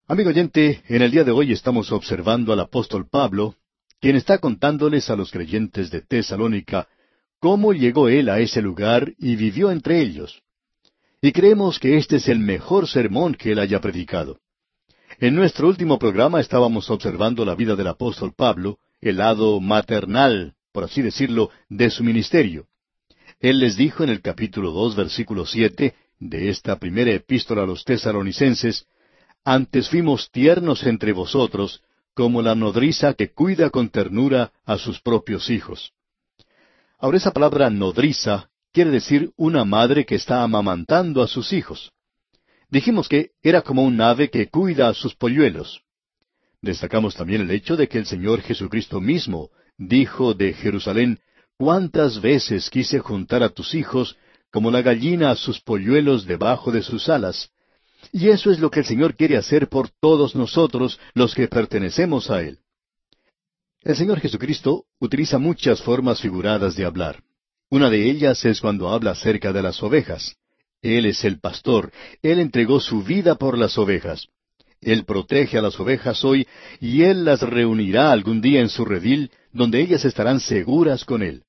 Amigo oyente, en el día de hoy estamos observando al apóstol Pablo, quien está contándoles a los creyentes de Tesalónica cómo llegó él a ese lugar y vivió entre ellos. Y creemos que este es el mejor sermón que él haya predicado. En nuestro último programa estábamos observando la vida del apóstol Pablo, el lado maternal, por así decirlo, de su ministerio. Él les dijo en el capítulo 2, versículo 7, de esta primera epístola a los tesalonicenses: «Antes fuimos tiernos entre vosotros, como la nodriza que cuida con ternura a sus propios hijos». Ahora, esa palabra nodriza quiere decir una madre que está amamantando a sus hijos. Dijimos que era como un ave que cuida a sus polluelos. Destacamos también el hecho de que el Señor Jesucristo mismo dijo de Jerusalén: «¿Cuántas veces quise juntar a tus hijos como la gallina a sus polluelos debajo de sus alas?» Y eso es lo que el Señor quiere hacer por todos nosotros, los que pertenecemos a Él. El Señor Jesucristo utiliza muchas formas figuradas de hablar. Una de ellas es cuando habla acerca de las ovejas. Él es el pastor. Él entregó su vida por las ovejas. Él protege a las ovejas hoy, y Él las reunirá algún día en su redil, donde ellas estarán seguras con Él.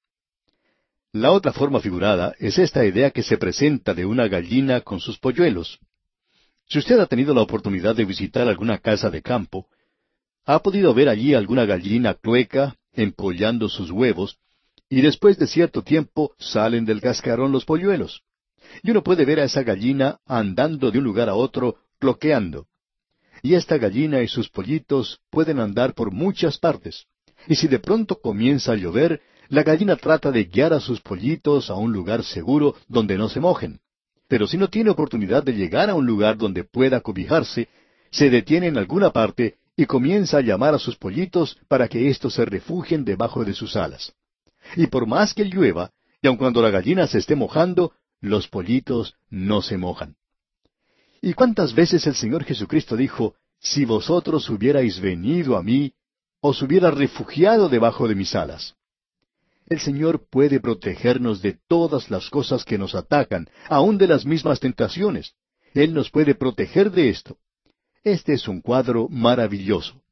La otra forma figurada es esta idea que se presenta de una gallina con sus polluelos. Si usted ha tenido la oportunidad de visitar alguna casa de campo, ha podido ver allí alguna gallina clueca empollando sus huevos, y después de cierto tiempo salen del cascarón los polluelos. Y uno puede ver a esa gallina andando de un lugar a otro, cloqueando. Y esta gallina y sus pollitos pueden andar por muchas partes. Y si de pronto comienza a llover, la gallina trata de guiar a sus pollitos a un lugar seguro donde no se mojen. Pero si no tiene oportunidad de llegar a un lugar donde pueda cobijarse, se detiene en alguna parte y comienza a llamar a sus pollitos para que éstos se refugien debajo de sus alas. Y por más que llueva, y aun cuando la gallina se esté mojando, los pollitos no se mojan. ¿Y cuántas veces el Señor Jesucristo dijo: «Si vosotros hubierais venido a mí, os hubiera refugiado debajo de mis alas»? El Señor puede protegernos de todas las cosas que nos atacan, aun de las mismas tentaciones. Él nos puede proteger de esto. Este es un cuadro maravilloso.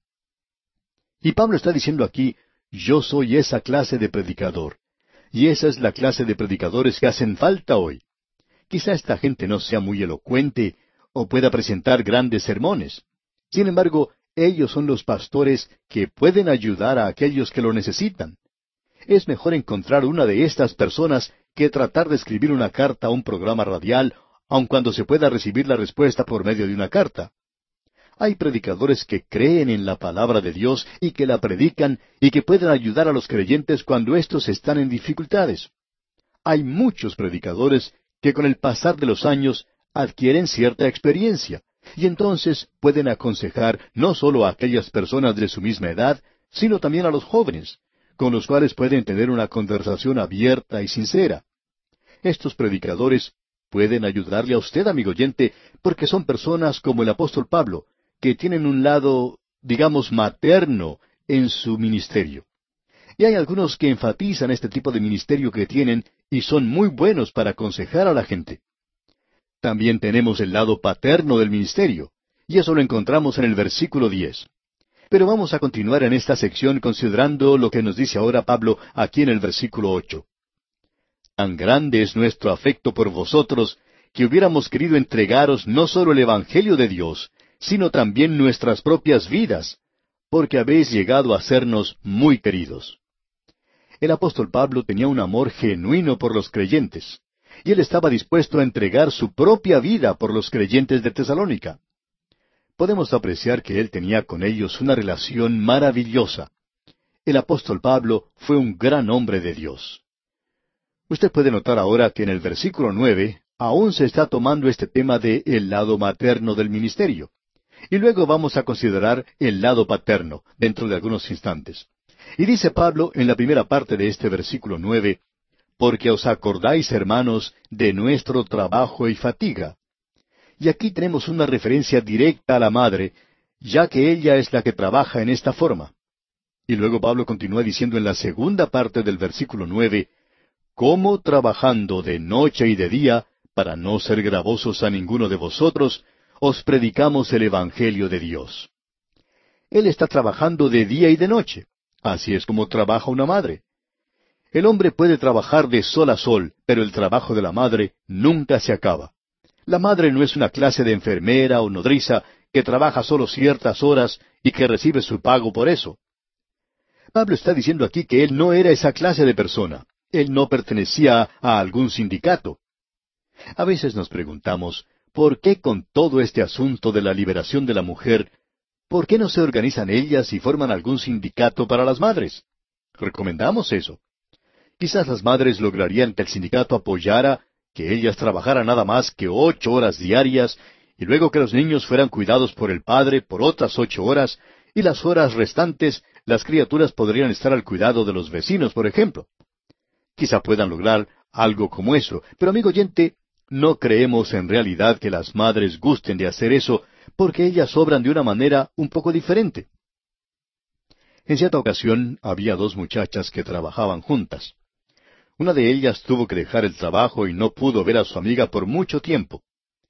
Y Pablo está diciendo aquí: «Yo soy esa clase de predicador». Y esa es la clase de predicadores que hacen falta hoy. Quizá esta gente no sea muy elocuente o pueda presentar grandes sermones. Sin embargo, ellos son los pastores que pueden ayudar a aquellos que lo necesitan. Es mejor encontrar una de estas personas que tratar de escribir una carta a un programa radial, aun cuando se pueda recibir la respuesta por medio de una carta. Hay predicadores que creen en la palabra de Dios y que la predican y que pueden ayudar a los creyentes cuando éstos están en dificultades. Hay muchos predicadores que con el pasar de los años adquieren cierta experiencia, y entonces pueden aconsejar no solo a aquellas personas de su misma edad, sino también a los jóvenes, con los cuales pueden tener una conversación abierta y sincera. Estos predicadores pueden ayudarle a usted, amigo oyente, porque son personas como el apóstol Pablo, que tienen un lado, digamos, materno en su ministerio. Y hay algunos que enfatizan este tipo de ministerio que tienen y son muy buenos para aconsejar a la gente. También tenemos el lado paterno del ministerio, y eso lo encontramos en el versículo 10. Pero vamos a continuar en esta sección considerando lo que nos dice ahora Pablo aquí en el versículo 8. «Tan grande es nuestro afecto por vosotros, que hubiéramos querido entregaros no solo el Evangelio de Dios, sino también nuestras propias vidas, porque habéis llegado a sernos muy queridos». El apóstol Pablo tenía un amor genuino por los creyentes, y él estaba dispuesto a entregar su propia vida por los creyentes de Tesalónica. Podemos apreciar que él tenía con ellos una relación maravillosa. El apóstol Pablo fue un gran hombre de Dios. Usted puede notar ahora que en el versículo 9 aún se está tomando este tema de el lado materno del ministerio. Y luego vamos a considerar el lado paterno dentro de algunos instantes. Y dice Pablo en la primera parte de este versículo 9, «Porque os acordáis, hermanos, de nuestro trabajo y fatiga». Y aquí tenemos una referencia directa a la madre, ya que ella es la que trabaja en esta forma. Y luego Pablo continúa diciendo en la segunda parte del versículo 9, «Cómo trabajando de noche y de día, para no ser gravosos a ninguno de vosotros, os predicamos el Evangelio de Dios. Él está trabajando de día y de noche. Así es como trabaja una madre. El hombre puede trabajar de sol a sol, pero el trabajo de la madre nunca se acaba. La madre no es una clase de enfermera o nodriza que trabaja solo ciertas horas y que recibe su pago por eso. Pablo está diciendo aquí que él no era esa clase de persona. Él no pertenecía a algún sindicato. A veces nos preguntamos, ¿por qué con todo este asunto de la liberación de la mujer, por qué no se organizan ellas y forman algún sindicato para las madres? Recomendamos eso. Quizás las madres lograrían que el sindicato apoyara que ellas trabajaran nada más que 8 horas diarias y luego que los niños fueran cuidados por el padre por otras 8 horas y las horas restantes las criaturas podrían estar al cuidado de los vecinos, por ejemplo. Quizá puedan lograr algo como eso, pero amigo oyente, no creemos en realidad que las madres gusten de hacer eso porque ellas obran de una manera un poco diferente. En cierta ocasión había 2 muchachas que trabajaban juntas. Una de ellas tuvo que dejar el trabajo y no pudo ver a su amiga por mucho tiempo.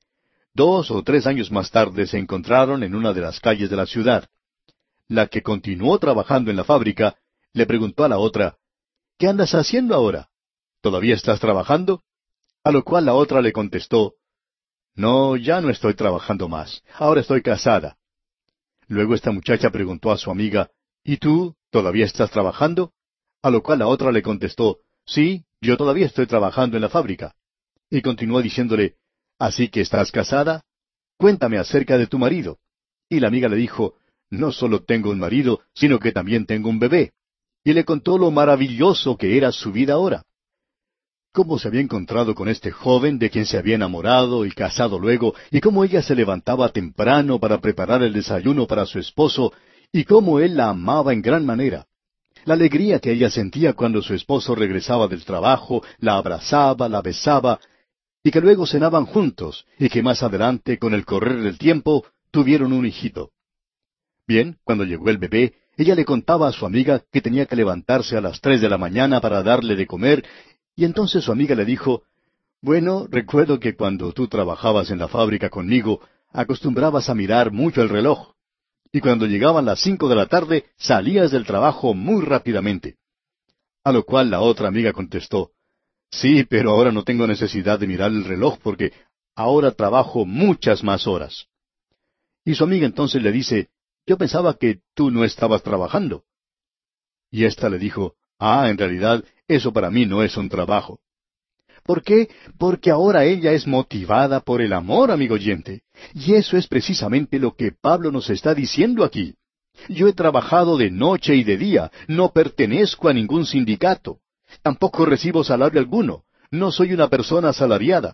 2 o 3 años más tarde se encontraron en una de las calles de la ciudad. La que continuó trabajando en la fábrica le preguntó a la otra, ¿qué andas haciendo ahora? ¿Todavía estás trabajando? A lo cual la otra le contestó, no, ya no estoy trabajando más, ahora estoy casada. Luego esta muchacha preguntó a su amiga, ¿y tú todavía estás trabajando? A lo cual la otra le contestó, sí, yo todavía estoy trabajando en la fábrica. Y continuó diciéndole, ¿así que estás casada? Cuéntame acerca de tu marido. Y la amiga le dijo, no solo tengo un marido, sino que también tengo un bebé. Y le contó lo maravilloso que era su vida ahora. Cómo se había encontrado con este joven de quien se había enamorado y casado luego, y cómo ella se levantaba temprano para preparar el desayuno para su esposo, y cómo él la amaba en gran manera. La alegría que ella sentía cuando su esposo regresaba del trabajo, la abrazaba, la besaba, y que luego cenaban juntos, y que más adelante, con el correr del tiempo, tuvieron un hijito. Bien, cuando llegó el bebé, ella le contaba a su amiga que tenía que levantarse a las 3 de la mañana para darle de comer, y entonces su amiga le dijo, bueno, recuerdo que cuando tú trabajabas en la fábrica conmigo, acostumbrabas a mirar mucho el reloj, y cuando llegaban las 5 de la tarde, salías del trabajo muy rápidamente. A lo cual la otra amiga contestó, sí, pero ahora no tengo necesidad de mirar el reloj porque ahora trabajo muchas más horas. Y su amiga entonces le dice, yo pensaba que tú no estabas trabajando. Y ésta le dijo, en realidad, eso para mí no es un trabajo. ¿Por qué? Porque ahora ella es motivada por el amor, amigo oyente. Y eso es precisamente lo que Pablo nos está diciendo aquí. Yo he trabajado de noche y de día, no pertenezco a ningún sindicato. Tampoco recibo salario alguno. No soy una persona asalariada.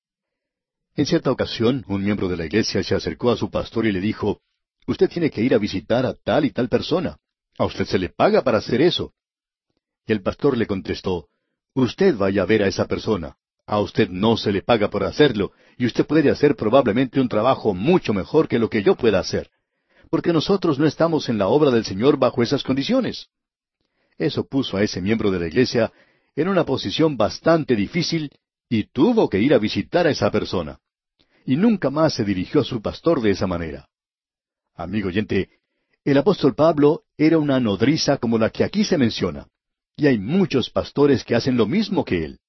En cierta ocasión, un miembro de la iglesia se acercó a su pastor y le dijo, usted tiene que ir a visitar a tal y tal persona. A usted se le paga para hacer eso. Y el pastor le contestó, usted vaya a ver a esa persona. A usted no se le paga por hacerlo, y usted puede hacer probablemente un trabajo mucho mejor que lo que yo pueda hacer. Porque nosotros no estamos en la obra del Señor bajo esas condiciones. Eso puso a ese miembro de la iglesia en una posición bastante difícil y tuvo que ir a visitar a esa persona. Y nunca más se dirigió a su pastor de esa manera. Amigo oyente, el apóstol Pablo era una nodriza como la que aquí se menciona. Y hay muchos pastores que hacen lo mismo que él.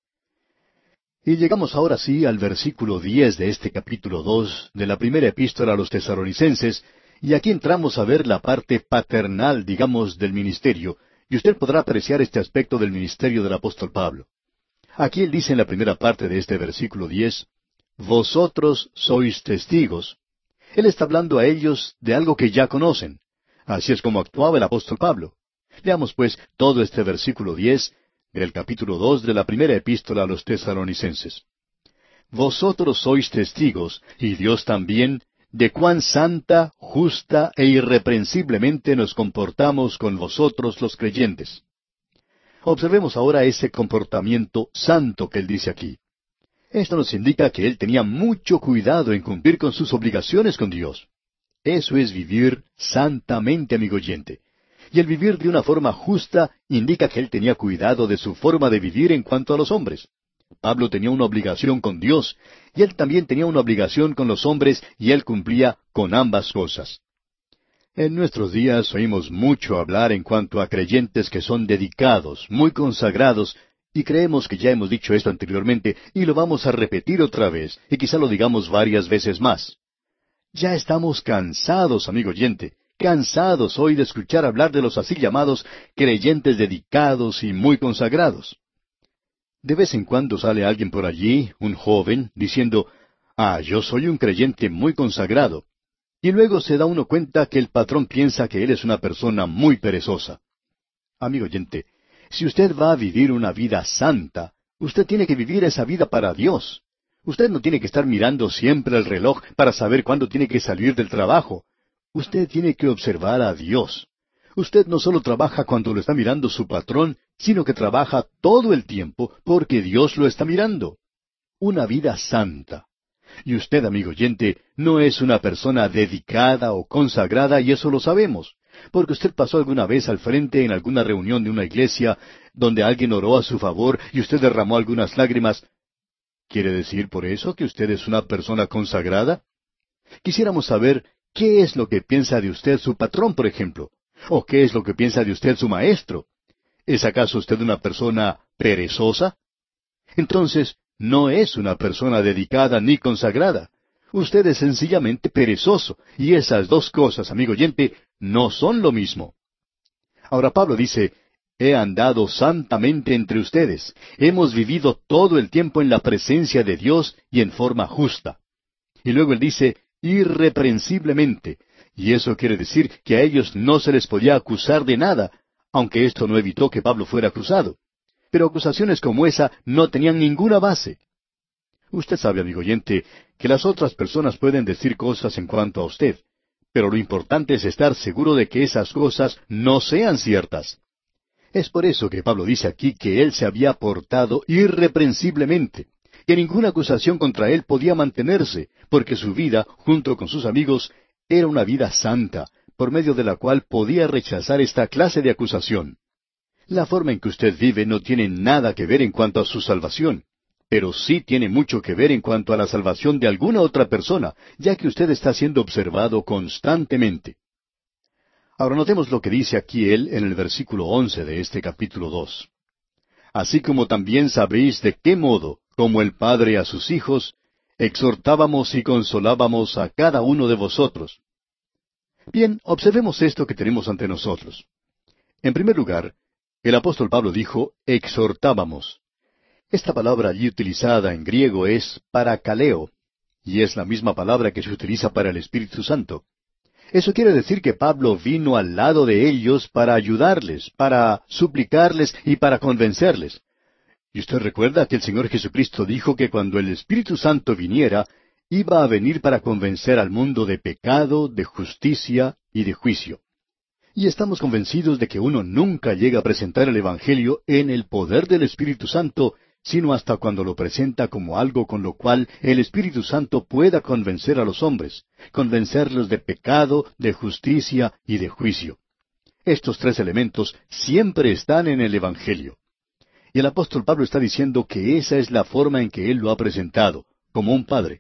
Y llegamos ahora sí al versículo 10 de este capítulo 2 de la primera epístola a los Tesalonicenses, y aquí entramos a ver la parte paternal, digamos, del ministerio, y usted podrá apreciar este aspecto del ministerio del apóstol Pablo. Aquí él dice en la primera parte de este versículo 10, vosotros sois testigos. Él está hablando a ellos de algo que ya conocen. Así es como actuaba el apóstol Pablo. Leamos pues todo este versículo 10 del capítulo 2 de la primera epístola a los Tesalonicenses. Vosotros sois testigos, y Dios también, de cuán santa, justa e irreprensiblemente nos comportamos con vosotros los creyentes. Observemos ahora ese comportamiento santo que él dice aquí. Esto nos indica que él tenía mucho cuidado en cumplir con sus obligaciones con Dios. Eso es vivir santamente, amigo oyente. Y el vivir de una forma justa indica que él tenía cuidado de su forma de vivir en cuanto a los hombres. Pablo tenía una obligación con Dios, y él también tenía una obligación con los hombres, y él cumplía con ambas cosas. En nuestros días oímos mucho hablar en cuanto a creyentes que son dedicados, muy consagrados, y creemos que ya hemos dicho esto anteriormente, y lo vamos a repetir otra vez, y quizá lo digamos varias veces más. Ya estamos cansados, amigo oyente, cansados hoy de escuchar hablar de los así llamados creyentes dedicados y muy consagrados. De vez en cuando sale alguien por allí, un joven, diciendo, yo soy un creyente muy consagrado. Y luego se da uno cuenta que el patrón piensa que él es una persona muy perezosa. Amigo oyente, si usted va a vivir una vida santa, usted tiene que vivir esa vida para Dios. Usted no tiene que estar mirando siempre el reloj para saber cuándo tiene que salir del trabajo. Usted tiene que observar a Dios. Usted no solo trabaja cuando lo está mirando su patrón, sino que trabaja todo el tiempo porque Dios lo está mirando. Una vida santa. Y usted, amigo oyente, no es una persona dedicada o consagrada, y eso lo sabemos, porque usted pasó alguna vez al frente en alguna reunión de una iglesia donde alguien oró a su favor y usted derramó algunas lágrimas. ¿Quiere decir por eso que usted es una persona consagrada? Quisiéramos saber qué es lo que piensa de usted su patrón, por ejemplo, o qué es lo que piensa de usted su maestro. ¿Es acaso usted una persona perezosa? Entonces, no es una persona dedicada ni consagrada. Usted es sencillamente perezoso, y esas dos cosas, amigo oyente, no son lo mismo. Ahora Pablo dice, he andado santamente entre ustedes, hemos vivido todo el tiempo en la presencia de Dios y en forma justa. Y luego él dice, irreprensiblemente, y eso quiere decir que a ellos no se les podía acusar de nada, aunque esto no evitó que Pablo fuera acusado. Pero acusaciones como esa no tenían ninguna base. Usted sabe, amigo oyente, que las otras personas pueden decir cosas en cuanto a usted, pero lo importante es estar seguro de que esas cosas no sean ciertas. Es por eso que Pablo dice aquí que él se había portado irreprensiblemente, que ninguna acusación contra él podía mantenerse, porque su vida, junto con sus amigos, era una vida santa, por medio de la cual podía rechazar esta clase de acusación. La forma en que usted vive no tiene nada que ver en cuanto a su salvación, pero sí tiene mucho que ver en cuanto a la salvación de alguna otra persona, ya que usted está siendo observado constantemente. Ahora notemos lo que dice aquí él en el versículo 11 de este capítulo 2. Así como también sabéis de qué modo, como el Padre a sus hijos, exhortábamos y consolábamos a cada uno de vosotros. Bien, observemos esto que tenemos ante nosotros. En primer lugar, el apóstol Pablo dijo, exhortábamos. Esta palabra allí utilizada en griego es parakaleo, y es la misma palabra que se utiliza para el Espíritu Santo. Eso quiere decir que Pablo vino al lado de ellos para ayudarles, para suplicarles y para convencerles. Y usted recuerda que el Señor Jesucristo dijo que cuando el Espíritu Santo viniera, iba a venir para convencer al mundo de pecado, de justicia y de juicio. Y estamos convencidos de que uno nunca llega a presentar el Evangelio en el poder del Espíritu Santo, sino hasta cuando lo presenta como algo con lo cual el Espíritu Santo pueda convencer a los hombres, convencerlos de pecado, de justicia y de juicio. Estos tres elementos siempre están en el Evangelio. Y el apóstol Pablo está diciendo que esa es la forma en que él lo ha presentado, como un padre.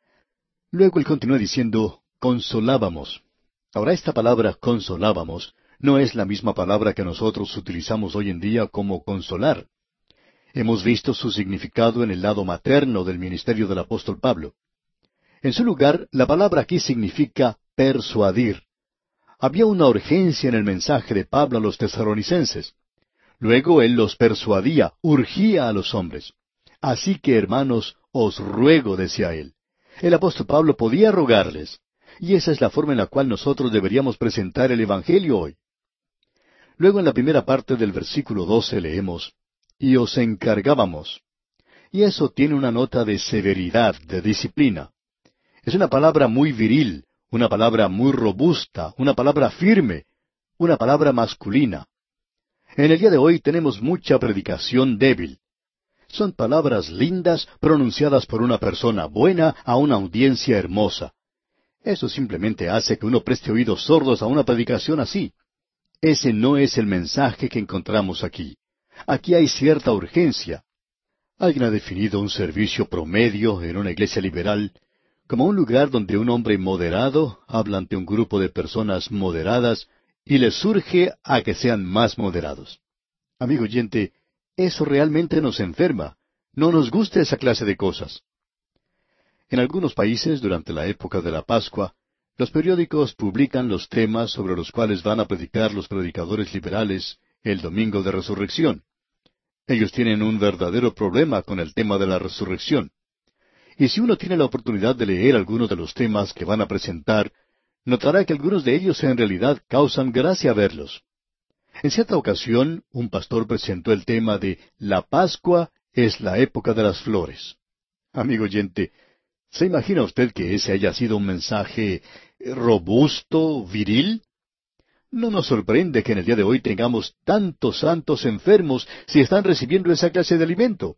Luego él continúa diciendo, consolábamos. Ahora esta palabra consolábamos no es la misma palabra que nosotros utilizamos hoy en día como consolar. Hemos visto su significado en el lado materno del ministerio del apóstol Pablo. En su lugar, la palabra aquí significa persuadir. Había una urgencia en el mensaje de Pablo a los tesalonicenses. Luego él los persuadía, urgía a los hombres. Así que, hermanos, os ruego, decía él. El apóstol Pablo podía rogarles. Y esa es la forma en la cual nosotros deberíamos presentar el Evangelio hoy. Luego en la primera parte del versículo 12 leemos, y os encargábamos. Y eso tiene una nota de severidad, de disciplina. Es una palabra muy viril, una palabra muy robusta, una palabra firme, una palabra masculina. En el día de hoy tenemos mucha predicación débil. Son palabras lindas pronunciadas por una persona buena a una audiencia hermosa. Eso simplemente hace que uno preste oídos sordos a una predicación así. Ese no es el mensaje que encontramos aquí. Aquí hay cierta urgencia. Alguien ha definido un servicio promedio en una iglesia liberal como un lugar donde un hombre moderado habla ante un grupo de personas moderadas y les surge a que sean más moderados. Amigo oyente, eso realmente nos enferma. No nos gusta esa clase de cosas. En algunos países, durante la época de la Pascua, los periódicos publican los temas sobre los cuales van a predicar los predicadores liberales el domingo de resurrección. Ellos tienen un verdadero problema con el tema de la resurrección. Y si uno tiene la oportunidad de leer algunos de los temas que van a presentar, notará que algunos de ellos en realidad causan gracia verlos. En cierta ocasión, un pastor presentó el tema de La Pascua es la época de las flores. Amigo oyente, ¿se imagina usted que ese haya sido un mensaje robusto, viril? No nos sorprende que en el día de hoy tengamos tantos santos enfermos si están recibiendo esa clase de alimento.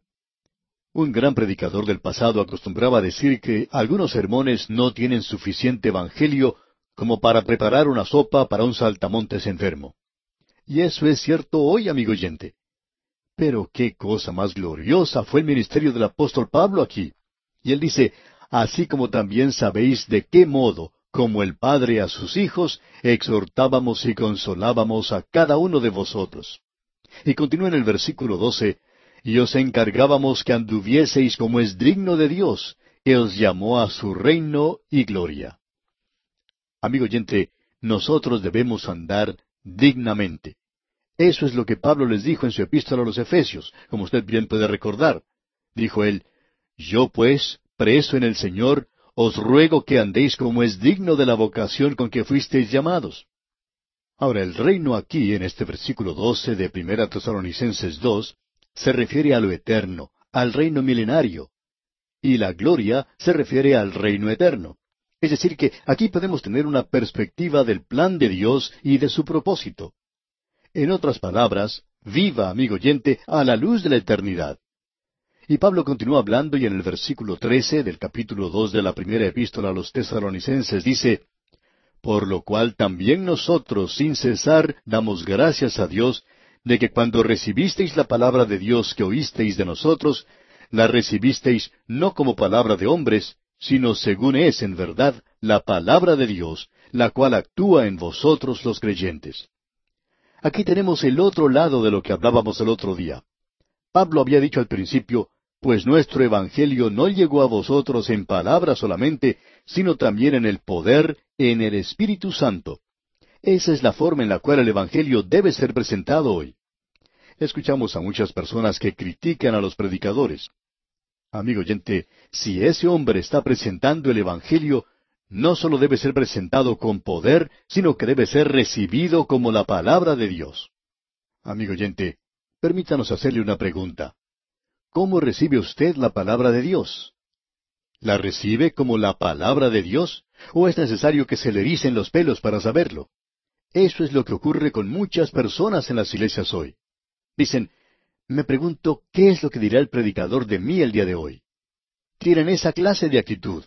Un gran predicador del pasado acostumbraba a decir que algunos sermones no tienen suficiente evangelio como para preparar una sopa para un saltamontes enfermo. Y eso es cierto hoy, amigo oyente. Pero qué cosa más gloriosa fue el ministerio del apóstol Pablo aquí. Y él dice, así como también sabéis de qué modo, como el Padre a sus hijos, exhortábamos y consolábamos a cada uno de vosotros. Y continúa en el versículo 12, y os encargábamos que anduvieseis como es digno de Dios, que os llamó a su reino y gloria. Amigo oyente, nosotros debemos andar dignamente. Eso es lo que Pablo les dijo en su epístola a los Efesios, como usted bien puede recordar. Dijo él, yo pues, preso en el Señor, os ruego que andéis como es digno de la vocación con que fuisteis llamados. Ahora, el reino aquí, en este versículo 12 de 1 Tesalonicenses 2, se refiere a lo eterno, al reino milenario, y la gloria se refiere al reino eterno. Es decir, que aquí podemos tener una perspectiva del plan de Dios y de su propósito. En otras palabras, viva, amigo oyente, a la luz de la eternidad. Y Pablo continúa hablando y en el versículo 13 del capítulo 2 de la primera epístola a los Tesalonicenses dice, por lo cual también nosotros, sin cesar, damos gracias a Dios, de que cuando recibisteis la palabra de Dios que oísteis de nosotros, la recibisteis no como palabra de hombres, sino según es en verdad la palabra de Dios, la cual actúa en vosotros los creyentes. Aquí tenemos el otro lado de lo que hablábamos el otro día. Pablo había dicho al principio, pues nuestro Evangelio no llegó a vosotros en palabra solamente, sino también en el poder, en el Espíritu Santo. Esa es la forma en la cual el Evangelio debe ser presentado hoy. Escuchamos a muchas personas que critican a los predicadores. Amigo oyente, si ese hombre está presentando el Evangelio, no solo debe ser presentado con poder, sino que debe ser recibido como la palabra de Dios. Amigo oyente, permítanos hacerle una pregunta. ¿Cómo recibe usted la palabra de Dios? ¿La recibe como la palabra de Dios? ¿O es necesario que se le ericen los pelos para saberlo? Eso es lo que ocurre con muchas personas en las iglesias hoy. Dicen, me pregunto, ¿qué es lo que dirá el predicador de mí el día de hoy? Tienen esa clase de actitud.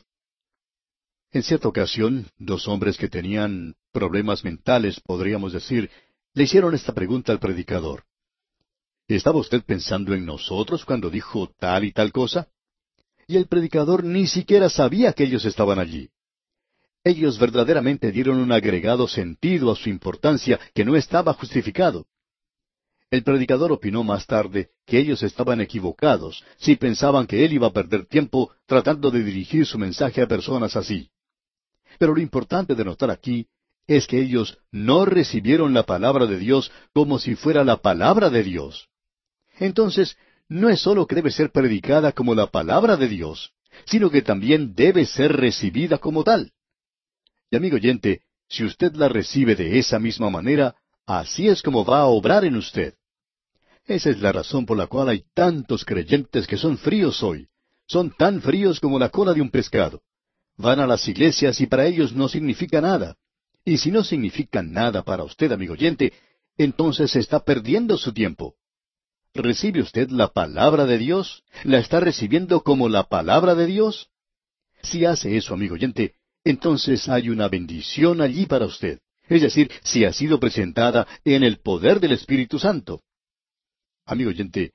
En cierta ocasión, dos hombres que tenían problemas mentales, podríamos decir, le hicieron esta pregunta al predicador. ¿Estaba usted pensando en nosotros cuando dijo tal y tal cosa? Y el predicador ni siquiera sabía que ellos estaban allí. Ellos verdaderamente dieron un agregado sentido a su importancia que no estaba justificado. El predicador opinó más tarde que ellos estaban equivocados si pensaban que él iba a perder tiempo tratando de dirigir su mensaje a personas así. Pero lo importante de notar aquí es que ellos no recibieron la palabra de Dios como si fuera la palabra de Dios. Entonces, no es sólo que debe ser predicada como la palabra de Dios, sino que también debe ser recibida como tal. Y amigo oyente, si usted la recibe de esa misma manera, así es como va a obrar en usted. Esa es la razón por la cual hay tantos creyentes que son fríos hoy. Son tan fríos como la cola de un pescado. Van a las iglesias y para ellos no significa nada. Y si no significa nada para usted, amigo oyente, entonces se está perdiendo su tiempo. ¿Recibe usted la palabra de Dios? ¿La está recibiendo como la palabra de Dios? Si hace eso, amigo oyente, entonces hay una bendición allí para usted. Es decir, si ha sido presentada en el poder del Espíritu Santo. Amigo oyente,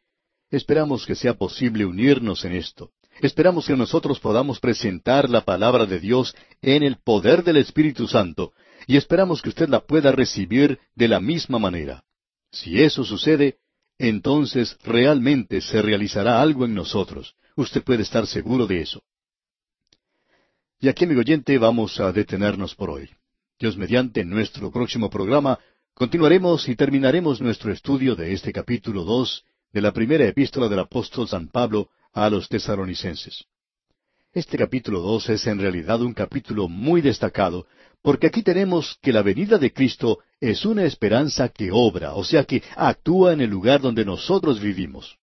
Esperamos que sea posible unirnos en esto. Esperamos que nosotros podamos presentar la palabra de Dios en el poder del Espíritu Santo, y esperamos que usted la pueda recibir de la misma manera. Si eso sucede, entonces realmente se realizará algo en nosotros. Usted puede estar seguro de eso. Y aquí, amigo oyente, vamos a detenernos por hoy. Dios mediante, en nuestro próximo programa, continuaremos y terminaremos nuestro estudio de este capítulo 2 de la primera epístola del apóstol San Pablo a los tesalonicenses. Este capítulo 2 es en realidad un capítulo muy destacado, porque aquí tenemos que la venida de Cristo es una esperanza que obra, o sea que actúa en el lugar donde nosotros vivimos.